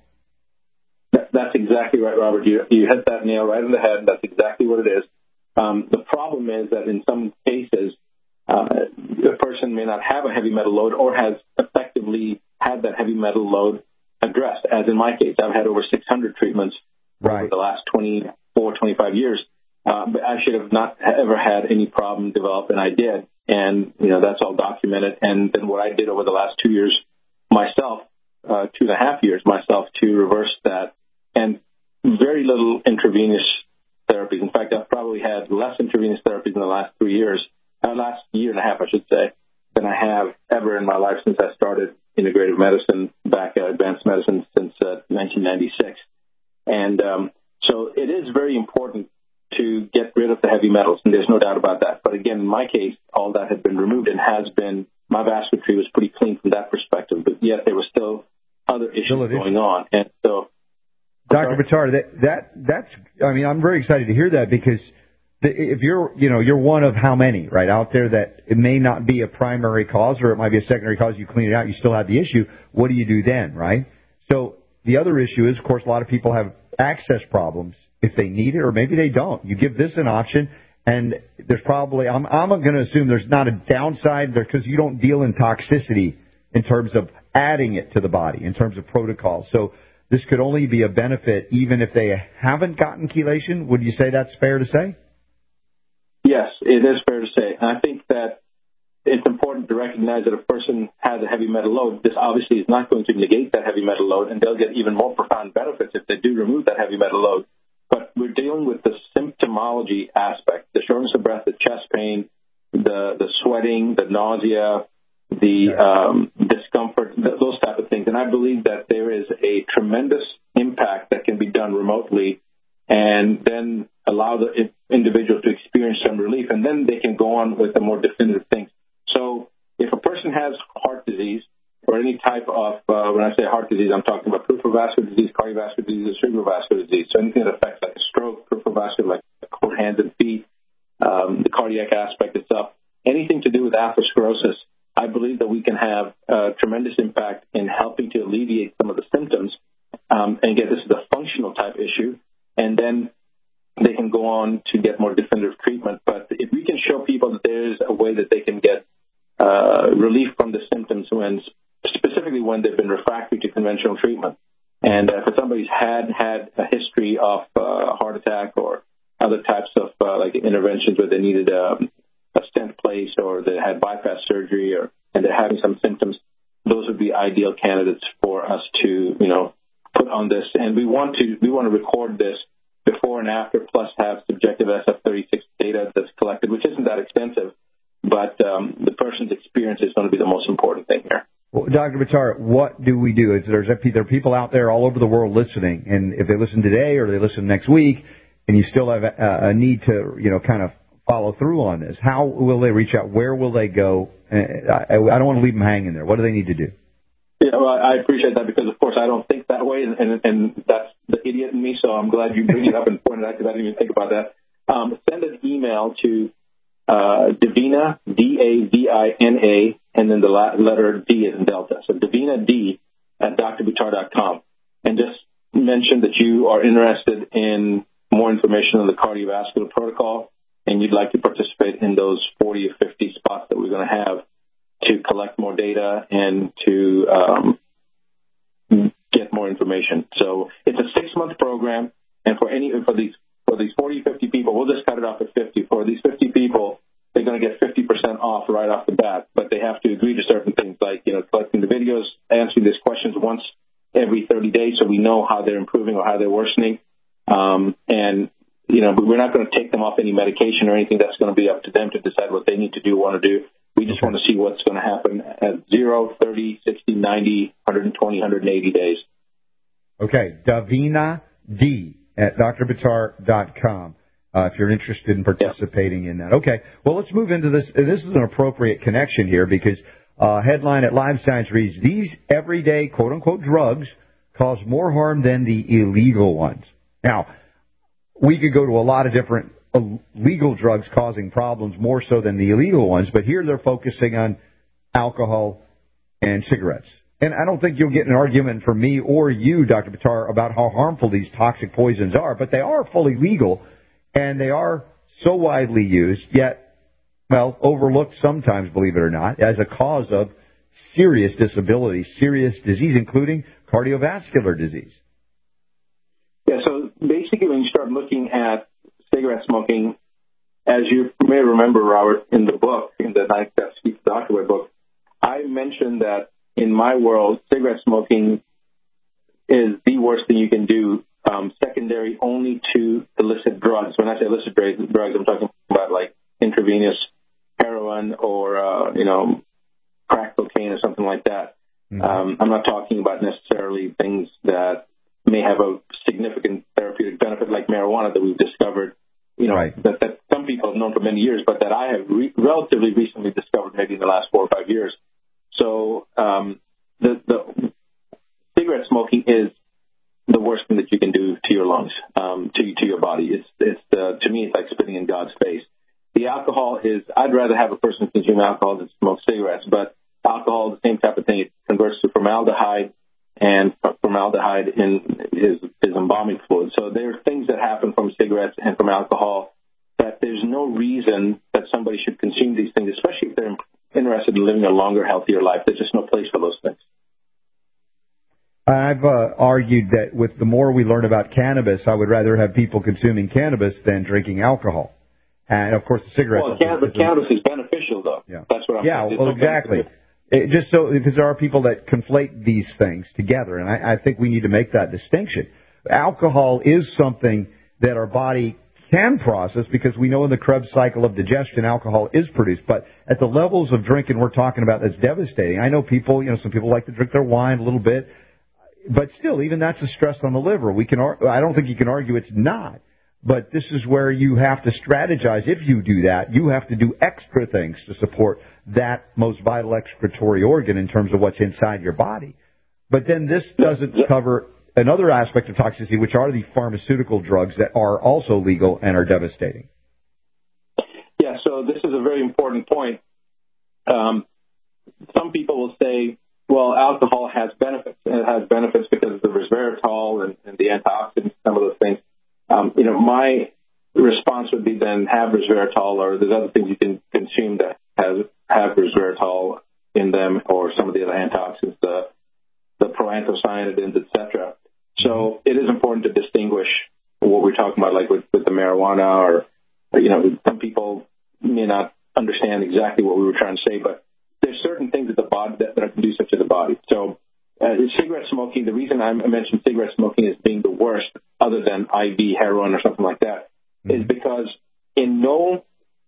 That's exactly right, Robert. You, you hit that nail right on the head. That's exactly what it is. Um, the problem is that in some cases, uh, a person may not have a heavy metal load or has effectively had that heavy metal load addressed. As in my case, I've had over six hundred treatments right. over the last twenty-four, twenty-five years. Uh, but I should have not ever had any problem develop, and I did. And, you know, that's all documented. And then what I did over the last two years myself, uh, two and a half years myself, to reverse that. And very little intravenous therapies. In fact, I've probably had less intravenous therapies in the last three years, uh, last year and a half, I should say, than I have ever in my life since I started integrative medicine back at Advanced Medicine since uh, nineteen ninety-six. And um, so it is very important to get rid of the heavy metals, and there's no doubt about that. But again, in my case, all that had been removed and has been, my vasculature was pretty clean from that perspective, but yet there were still other issues still going on. And so, Doctor Buttar, that, that, that's, I mean, I'm very excited to hear that, because the, if you're, you know, you're one of how many, right, out there that it may not be a primary cause, or it might be a secondary cause, you clean it out, you still have the issue, what do you do then, right? So the other issue is, of course, a lot of people have access problems if they need it, or maybe they don't. You give this an option, and there's probably, I'm, I'm going to assume there's not a downside there, because you don't deal in toxicity in terms of adding it to the body, in terms of protocol. So this could only be a benefit even if they haven't gotten chelation. Would you say that's fair to say? Yes, it is fair to say. And I think that it's important to recognize that if a person has a heavy metal load, this obviously is not going to negate that heavy metal load, and they'll get even more profound benefits if they do remove that heavy metal load. But we're dealing with the symptomology aspect, the shortness of breath, the chest pain, the, the sweating, the nausea, the um, discomfort, those type of things. And I believe that there is a tremendous impact that can be done remotely, and then allow the individual to experience some relief, and then they can go on with the more definitive things. So if a person has heart disease, or any type of, uh, when I say heart disease, I'm talking about peripheral vascular disease, cardiovascular disease, or cerebrovascular disease. So anything that affects like a stroke, peripheral vascular, like cold hands and feet, um, the cardiac aspect itself, anything to do with atherosclerosis, I believe that we can have a tremendous impact in helping to alleviate some of the symptoms um, and get this as a functional type issue. And then they can go on to get more definitive treatment. But if we can show people that there is a way that they can get uh, relief from the symptoms when, specifically when they've been refractory to conventional treatment. And uh, if somebody's had had a history of uh, heart attack or other types of uh, like interventions where they needed um, a stent placed or they had bypass surgery or and they're having some symptoms, those would be ideal candidates for us to, you know, put on this. And we want to we want to record this before and after, plus have subjective S F thirty-six data that's collected, which isn't that expensive, but um, the person's experience is going to be the most important thing here. Well, Doctor Buttar, what do we do? Is there's there are people out there all over the world listening, and if they listen today or they listen next week, and you still have a, a need to, you know, kind of follow through on this, how will they reach out? Where will they go? I, I don't want to leave them hanging there. What do they need to do? Yeah, well, I appreciate that because, of course, I don't think that way, and, and, and that's the idiot in me, so I'm glad you bring it up and point it out because I didn't even think about that. Um, send an email to uh, Davina, D A V I N A, and then the letter D as in Delta. So Davina D at D R buttar dot com. And just mention that you are interested in more information on the cardiovascular protocol and you'd like to participate in those forty or fifty spots that we're going to have to collect more data and to um, get more information. So it's a six-month program, and for any for these for these forty, fifty people, we'll just cut it off at fifty. For these fifty people, they're going to get fifty percent off right off the bat, but they have to agree to certain things like, you know, collecting the videos, answering these questions once every thirty days so we know how they're improving or how they're worsening. Um, and, you know, we're not going to take them off any medication or anything. That's going to be up to them to decide what they need to do, want to do. We just want to see what's going to happen at zero, thirty, sixty, ninety, one twenty, one eighty days. Okay, Davina D at D R buttar dot com uh, if you're interested in participating yeah. in that. Okay, well, let's move into this. This is an appropriate connection here because uh, headline at Live Science reads, these everyday quote-unquote drugs cause more harm than the illegal ones. Now, we could go to a lot of different legal drugs causing problems more so than the illegal ones, but here they're focusing on alcohol and cigarettes. And I don't think you'll get an argument from me or you, Doctor Buttar, about how harmful these toxic poisons are, but they are fully legal, and they are so widely used, yet, well, overlooked sometimes, believe it or not, as a cause of serious disability, serious disease, including cardiovascular disease. Yeah, so basically when you start looking at cigarette smoking, as you may remember, Robert, in the book, in the Night That Speaks Doctor book, I mentioned that in my world, cigarette smoking is the worst thing you can do, um, secondary only to illicit drugs. When I say illicit drugs, I'm talking about like intravenous heroin or, uh, you know, crack cocaine or something like that. Mm-hmm. Um, I'm not talking about necessarily things that may have a significant therapeutic benefit like marijuana that we've discovered, you know, right. that, that some people have known for many years, but that I have re- relatively recently discovered maybe in the last four or five years. So um, the, the cigarette smoking is the worst thing that you can do to your lungs, um, to to your body. It's it's uh, to me, it's like spitting in God's face. The alcohol is, I'd rather have a person consume alcohol than smoke cigarettes, but alcohol is the same type of thing. It converts to formaldehyde, and formaldehyde in, is, is embalming fluid. So there are things that happen from cigarettes and from alcohol that there's no reason that somebody should consume these things, especially if they're interested in living a longer, healthier life. There's just no place for those things. I've uh, argued that with the more we learn about cannabis, I would rather have people consuming cannabis than drinking alcohol. And, of course, the cigarettes... Well, cannabis, cannabis is beneficial, though. Yeah. That's what I'm yeah, saying. Yeah, well, exactly. It, just so, because there are people that conflate these things together, and I, I think we need to make that distinction. Alcohol is something that our body can process because we know in the Krebs cycle of digestion, alcohol is produced. But at the levels of drinking we're talking about, that's devastating. I know people, you know, some people like to drink their wine a little bit, but still, even that's a stress on the liver. We can, I don't think you can argue it's not. But this is where you have to strategize. If you do that, you have to do extra things to support that most vital excretory organ in terms of what's inside your body. But then this doesn't cover another aspect of toxicity, which are the pharmaceutical drugs that are also legal and are devastating. Yeah, so this is a very important point. Um, some people will say, well, alcohol has benefits, and it has benefits because of the resveratrol and, and the antioxidants, some of those things. Um, you know, my response would be then have resveratrol, or there's other things you can consume that has have resveratrol in them, or some of the other antioxidants, the the proanthocyanidins, et cetera. So it is important to distinguish what we're talking about, like with, with the marijuana, or, or, you know, some people may not understand exactly what we were trying to say, but there's certain things at the body that, that are conducive to the body. So uh, cigarette smoking, the reason I mentioned cigarette smoking as being the worst, other than I V heroin or something like that, mm-hmm. is because in no,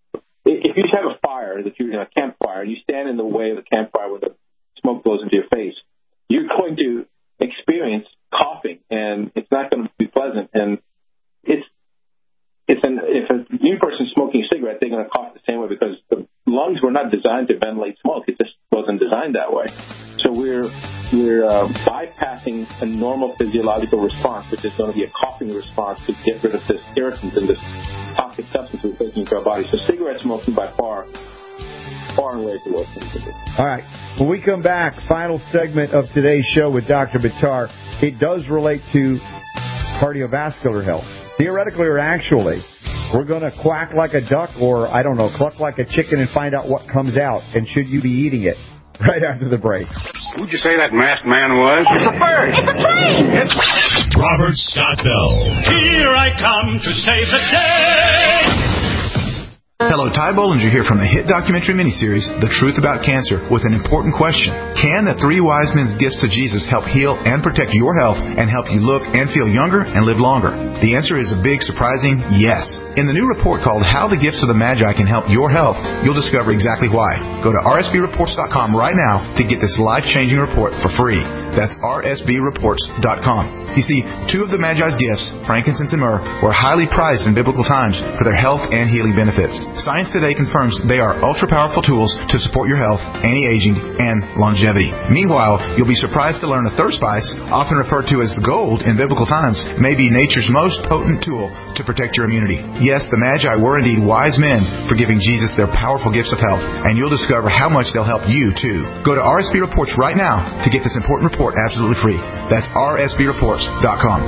if you have a fire, that you're in a campfire, and you stand in the way of the campfire when the smoke blows into your face, you're going to experience coughing, and it's not going to be pleasant. And it's it's an if a new person is smoking a cigarette, they're going to cough the same way because the lungs were not designed to ventilate smoke. It just wasn't designed that way. So we're we're uh, bypassing a normal physiological response, which is going to be a coughing response to get rid of this irritant and this toxic substance we're taking into our body. So cigarette smoking by far, far and away the worst thing to do. All right. When we come back, final segment of today's show with Doctor Buttar. It does relate to cardiovascular health. Theoretically or actually, we're going to quack like a duck or, I don't know, cluck like a chicken and find out what comes out, and should you be eating it? Right after the break. Who'd you say that masked man was? It's a bird! It's a plane! It's... Robert Scott Bell. Here I come to save the day! Hello, Ty Bollinger here from the hit documentary miniseries, The Truth About Cancer, with an important question. Can the three wise men's gifts to Jesus help heal and protect your health and help you look and feel younger and live longer? The answer is a big, surprising yes. In the new report called How the Gifts of the Magi Can Help Your Health, you'll discover exactly why. Go to R S B reports dot com right now to get this life-changing report for free. That's R S B reports dot com. You see, two of the Magi's gifts, frankincense and myrrh, were highly prized in biblical times for their health and healing benefits. Science today confirms they are ultra-powerful tools to support your health, anti-aging, and longevity. Meanwhile, you'll be surprised to learn a third spice, often referred to as gold in biblical times, may be nature's most potent tool to protect your immunity. Yes, the Magi were indeed wise men for giving Jesus their powerful gifts of health, and you'll discover how much they'll help you, too. Go to R S B Reports right now to get this important report absolutely free. That's R S B reports dot com.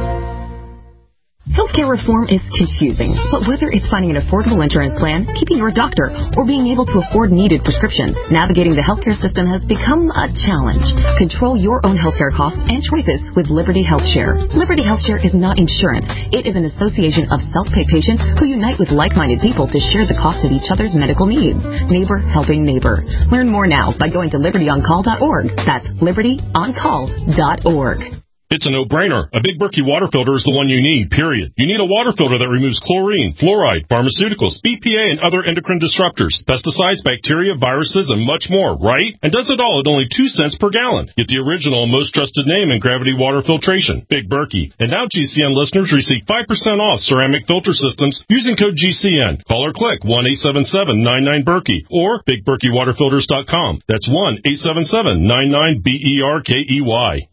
Healthcare reform is confusing, but whether it's finding an affordable insurance plan, keeping your doctor, or being able to afford needed prescriptions, navigating the healthcare system has become a challenge. Control your own healthcare costs and choices with Liberty HealthShare. Liberty HealthShare is not insurance. It is an association of self-pay patients who unite with like-minded people to share the cost of each other's medical needs. Neighbor helping neighbor. Learn more now by going to liberty on call dot org. That's liberty on call dot org. It's a no-brainer. A Big Berkey water filter is the one you need, period. You need a water filter that removes chlorine, fluoride, pharmaceuticals, B P A, and other endocrine disruptors, pesticides, bacteria, viruses, and much more, right? And does it all at only two cents per gallon. Get the original, most trusted name in gravity water filtration, Big Berkey. And now G C N listeners receive five percent off ceramic filter systems using code G C N. Call or click one eight seven seven nine nine Berkey or big berkey water filters dot com. That's one eight seven seven nine nine B E R K E Y.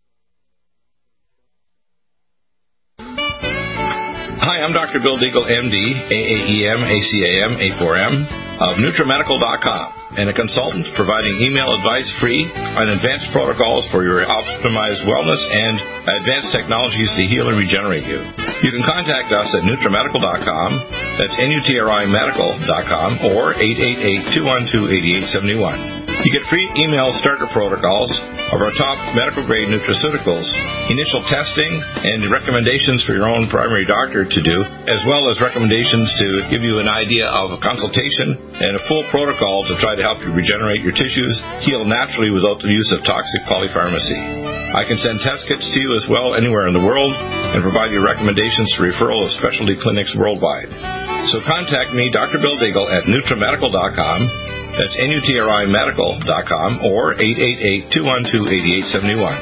Hi, I'm Doctor Bill Deagle, M D, A A E M, A C A M, A four M, of NutriMedical dot com, and a consultant providing email advice free on advanced protocols for your optimized wellness and advanced technologies to heal and regenerate you. You can contact us at NutriMedical dot com, that's N U T R I Medical dot com, or eight eight eight, two one two, eight eight seven one. You get free email starter protocols of our top medical-grade nutraceuticals, initial testing, and recommendations for your own primary doctor to do, as well as recommendations to give you an idea of a consultation and a full protocol to try to help you regenerate your tissues, heal naturally without the use of toxic polypharmacy. I can send test kits to you as well anywhere in the world and provide you recommendations for referral of specialty clinics worldwide. So contact me, Doctor Bill Deagle, at NutriMedical dot com. That's N U T R I Medical dot com or eight eight eight, two one two, eight eight seven one.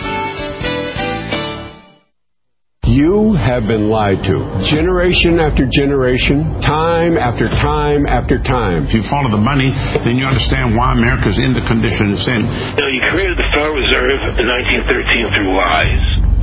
You have been lied to. Generation after generation, time after time after time. If you follow the money, then you understand why America's in the condition it's in. You know, you created the Federal Reserve in nineteen thirteen through lies.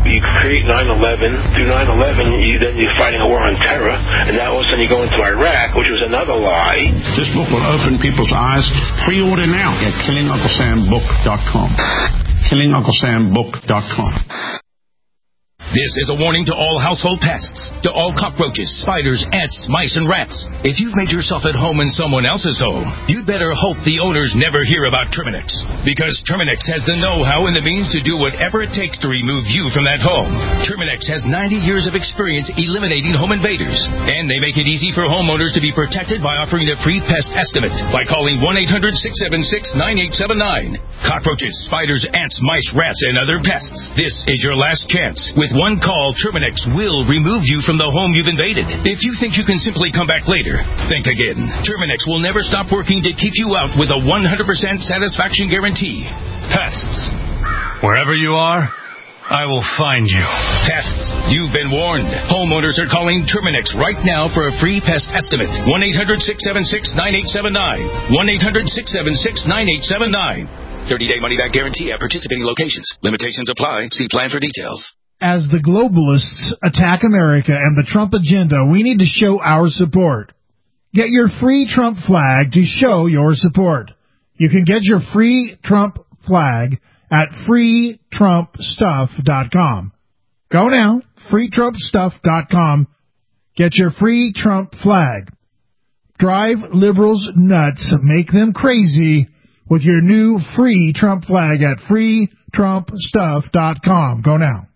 you create nine eleven. Through nine eleven, you, then you're fighting a war on terror, and now all of a sudden you go into Iraq, which was another lie. This book will open people's eyes. Pre-order now at killing uncle sam book dot com. killing uncle sam book dot com. This is a warning to all household pests, to all cockroaches, spiders, ants, mice, and rats. If you've made yourself at home in someone else's home, you'd better hope the owners never hear about Terminix. Because Terminix has the know-how and the means to do whatever it takes to remove you from that home. Terminix has ninety years of experience eliminating home invaders. And they make it easy for homeowners to be protected by offering a free pest estimate by calling one eight hundred six seven six nine eight seven nine. Cockroaches, spiders, ants, mice, rats, and other pests. This is your last chance. With one call, Terminix will remove you from the home you've invaded. If you think you can simply come back later, think again. Terminix will never stop working to keep you out with a one hundred percent satisfaction guarantee. Pests. Wherever you are, I will find you. Pests. You've been warned. Homeowners are calling Terminix right now for a free pest estimate. one eight hundred six seven six nine eight seven nine. one eight hundred six seven six nine eight seven nine. thirty-day money-back guarantee at participating locations. Limitations apply. See plan for details. As the globalists attack America and the Trump agenda, we need to show our support. Get your free Trump flag to show your support. You can get your free Trump flag at free trump stuff dot com. Go now, free trump stuff dot com. Get your free Trump flag. Drive liberals nuts, make them crazy with your new free Trump flag at free trump stuff dot com. Go now.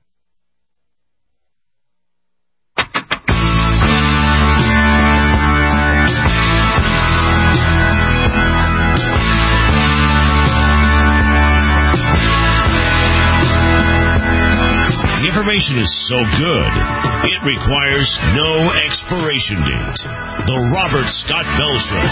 Information is so good, it requires no expiration date. The Robert Scott Bell Show.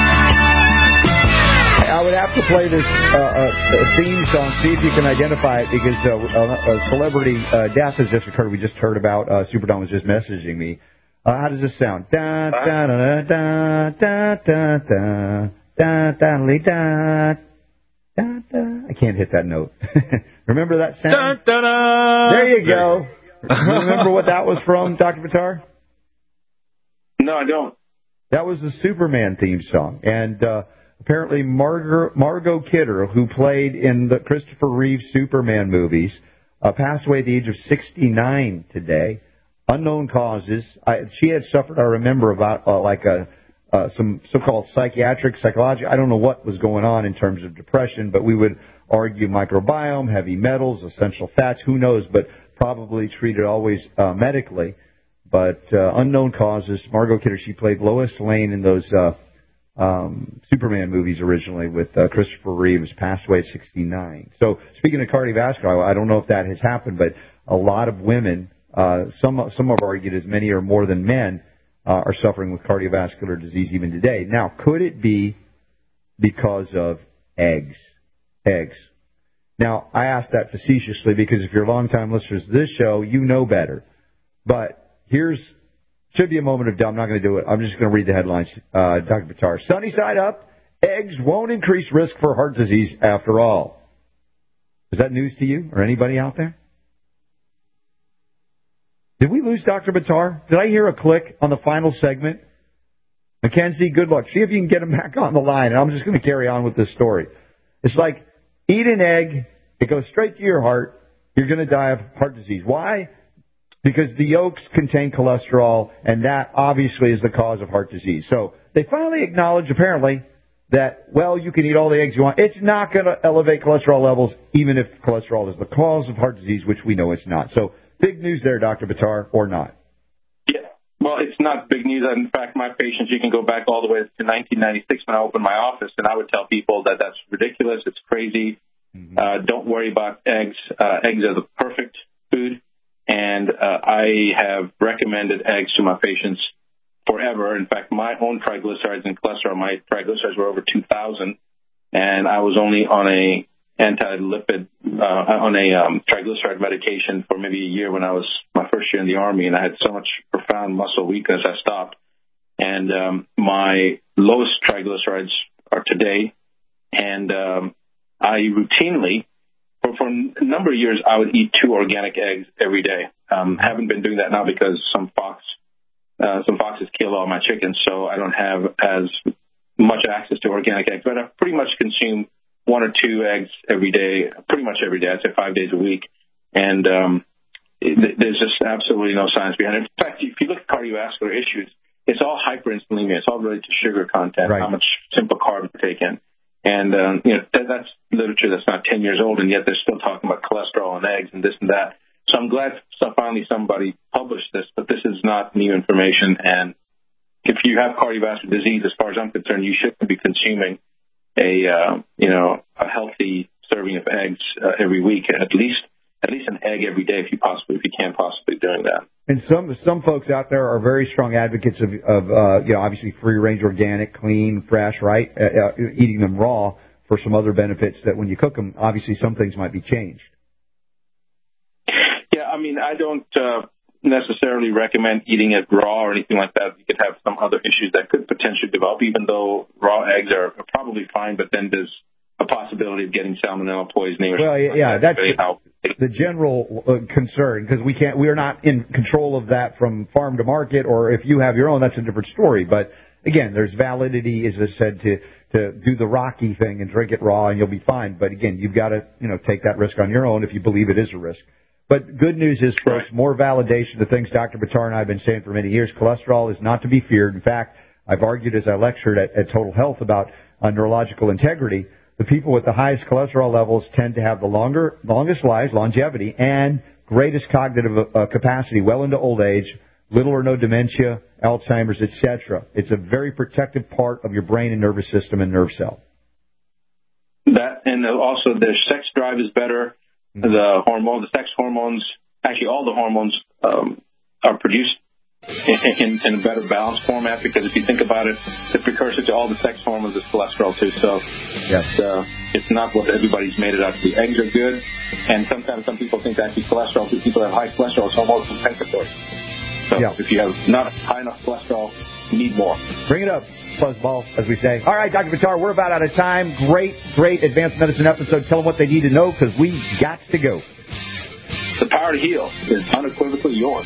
I would have to play this uh, uh, theme song, see if you can identify it, because uh, a, a celebrity uh, death has just occurred. We just heard about, uh, Superdome was just messaging me. Uh, how does this sound? Da da da da da da da da da da. Da, da. I can't hit that note. Remember that sound? Da, da, da. There you go. Remember what that was from, Doctor Bitar? No, I don't. That was the Superman theme song. And uh, apparently Margot, Margot Kidder, who played in the Christopher Reeve Superman movies, uh, passed away at the age of sixty-nine today. Unknown causes. I, she had suffered, I remember, about uh, like a Uh, some so-called psychiatric, psychological, I don't know what was going on in terms of depression, but we would argue microbiome, heavy metals, essential fats, who knows, but probably treated always uh, medically. But uh, unknown causes. Margot Kidder, she played Lois Lane in those uh, um, Superman movies originally with uh, Christopher Reeves, passed away at sixty-nine. So speaking of cardiovascular, I don't know if that has happened, but a lot of women, uh, some, some have argued as many or more than men, Uh, are suffering with cardiovascular disease even today. Now, could it be because of eggs? Eggs. Now, I ask that facetiously because if you're longtime listeners to this show, you know better. But here's, should be a moment of doubt. I'm not going to do it. I'm just going to read the headlines. Uh, Doctor Bitar. Sunny side up, eggs won't increase risk for heart disease after all. Is that news to you or anybody out there? Did we lose Doctor Bitar? Did I hear a click on the final segment? Mackenzie, good luck. See if you can get him back on the line, and I'm just going to carry on with this story. It's like, eat an egg, it goes straight to your heart, you're going to die of heart disease. Why? Because the yolks contain cholesterol, and that obviously is the cause of heart disease. So they finally acknowledge, apparently, that, well, you can eat all the eggs you want. It's not going to elevate cholesterol levels, even if cholesterol is the cause of heart disease, which we know it's not. So big news there, Doctor Bitar, or not? Yeah. Well, it's not big news. In fact, my patients, you can go back all the way to nineteen ninety-six when I opened my office, and I would tell people that that's ridiculous, it's crazy. Mm-hmm. Uh, don't worry about eggs. Uh, eggs are the perfect food, and uh, I have recommended eggs to my patients forever. In fact, my own triglycerides and cholesterol, my triglycerides were over two thousand, and I was only on a anti-lipid, uh, on a um, triglyceride medication for maybe a year when I was my first year in the Army, and I had so much profound muscle weakness, I stopped. And um, my lowest triglycerides are today, and um, I routinely, for for, for a number of years, I would eat two organic eggs every day. Um, haven't been doing that now because some fox, uh, some foxes kill all my chickens, so I don't have as much access to organic eggs. But I pretty much consume one or two eggs every day, pretty much every day. I'd say five days a week. And um, it, there's just absolutely no science behind it. In fact, if you look at cardiovascular issues, it's all hyperinsulinemia. It's all related to sugar content, right. How much simple carbs you take in. And, um, you know, that, that's literature that's not ten years old, and yet they're still talking about cholesterol and eggs and this and that. So I'm glad so finally somebody published this, but this is not new information. And if you have cardiovascular disease, as far as I'm concerned, you shouldn't be consuming a, uh, you know, a healthy serving of eggs uh, every week, at least at least an egg every day if you possibly, if you can possibly doing that. And some some folks out there are very strong advocates of, of uh, you know, obviously free-range organic, clean, fresh, right, uh, uh, eating them raw for some other benefits that when you cook them, obviously some things might be changed. Yeah, I mean, I don't uh, necessarily recommend eating it raw or anything like that. You could have some other issues that could potentially develop, even though raw eggs are, are probably fine, but then there's a possibility of getting salmonella poisoning. Or well, something yeah, like that's that. the, the general uh, concern, because we can't, we're not in control of that from farm to market, or if you have your own, that's a different story. But again, there's validity, as I said, to to do the Rocky thing and drink it raw, and you'll be fine. But again, you've got to, you know, take that risk on your own if you believe it is a risk. But good news is, folks, more validation to things Doctor Buttar and I have been saying for many years. Cholesterol is not to be feared. In fact, I've argued as I lectured at, at Total Health about uh, neurological integrity. The people with the highest cholesterol levels tend to have the longer, longest lives, longevity, and greatest cognitive uh, capacity well into old age, little or no dementia, Alzheimer's, et cetera. It's a very protective part of your brain and nervous system and nerve cell. That, and also their sex drive is better. Mm-hmm. The hormone, the sex hormones, actually all the hormones um, are produced in, in, in a better balanced format, because if you think about it, the precursor to all the sex hormones is cholesterol too. So yes. it's, uh, it's not what everybody's made it out to be. Eggs are good, and sometimes some people think that actually cholesterol, people have high cholesterol, it's almost compensatory. So yeah. If you have not high enough cholesterol, you need more. Bring it up, fuzzball, as we say. All right, Doctor Buttar, we're about out of time. Great, great advanced medicine episode. Tell them what they need to know, because we got to go. The power to heal is unequivocally yours.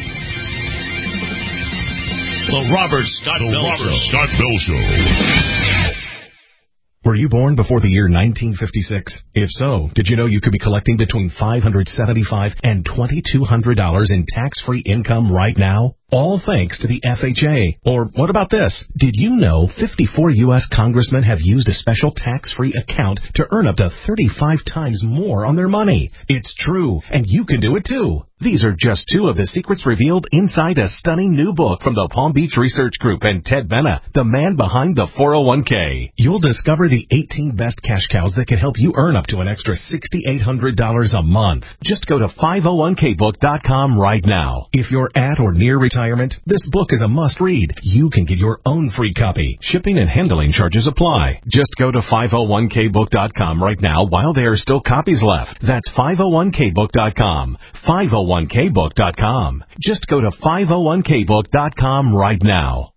The Robert Scott the Bell Robert Show. Scott Bell Show. Were you born before the year nineteen fifty-six? If so, did you know you could be collecting between five hundred seventy-five dollars and twenty-two hundred dollars in tax-free income right now? All thanks to the F H A. Or what about this? Did you know fifty-four U S congressmen have used a special tax-free account to earn up to thirty-five times more on their money? It's true, and you can do it too. These are just two of the secrets revealed inside a stunning new book from the Palm Beach Research Group and Ted Benna, the man behind the four oh one k. You'll discover the eighteen best cash cows that can help you earn up to an extra six thousand eight hundred dollars a month. Just go to five oh one k book dot com right now. If you're at or near retirement, this book is a must-read. You can get your own free copy. Shipping and handling charges apply. Just go to five oh one k book dot com right now while there are still copies left. That's five oh one k book dot com. five oh one k book dot com. Just go to five oh one k book dot com right now.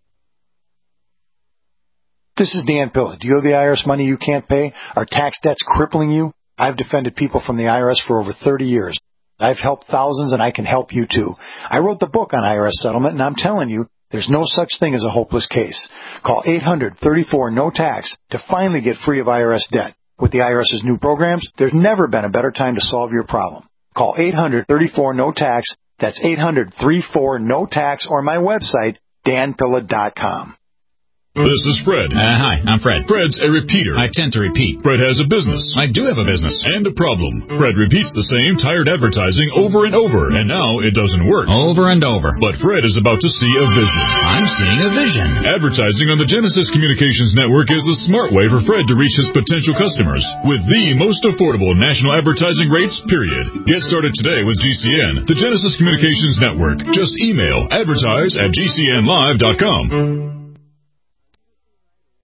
This is Dan Pilla. Do you owe the I R S money you can't pay? Are tax debts crippling you? I've defended people from the I R S for over thirty years. I've helped thousands, and I can help you too. I wrote the book on I R S settlement, and I'm telling you, there's no such thing as a hopeless case. Call eight hundred thirty-four no tax to finally get free of I R S debt. With the IRS's new programs, there's never been a better time to solve your problem. Call eight hundred thirty-four no tax. That's eight hundred thirty-four no tax, or my website, dan pilla dot com. This is Fred. Uh, hi, I'm Fred. Fred's a repeater. I tend to repeat. Fred has a business. I do have a business. And a problem. Fred repeats the same tired advertising over and over, and now it doesn't work. Over and over. But Fred is about to see a vision. I'm seeing a vision. Advertising on the Genesis Communications Network is the smart way for Fred to reach his potential customers with the most affordable national advertising rates, period. Get started today with G C N, the Genesis Communications Network. Just email advertise at g c n live dot com.